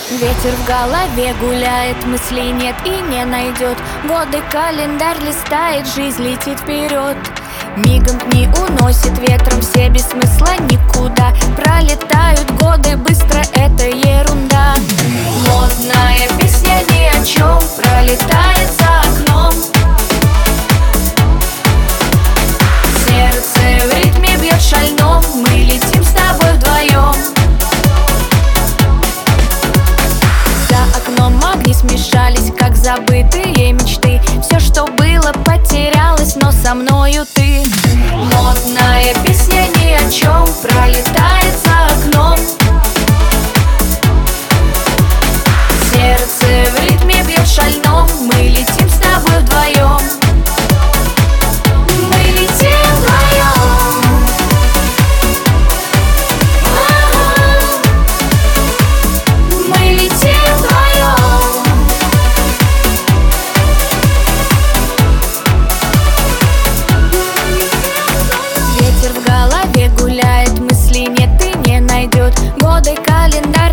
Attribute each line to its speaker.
Speaker 1: Ветер в голове гуляет, мыслей нет и не найдет. Годы календарь листает, жизнь летит вперед. Мигом дни уносит ветром, все без смысла никуда. Пролетают годы быстро, это ерунда. Модная песня ни о чем пролетает за окном. Сердце в ритме бьет шальном, мы летим с тобой вдвоем. За окном огни смешались, как забытые мечты. Все, что было, потерялось, но со мною ты. Модная песня ни о чем пролетает за окном. Сердце в ритме бьет шальном, мы летим с тобой вдвоем. Мы летим вдвоем. Мы летим вдвоем. Ветер в голове гуляет, мыслей нет и не найдет. Годы календарь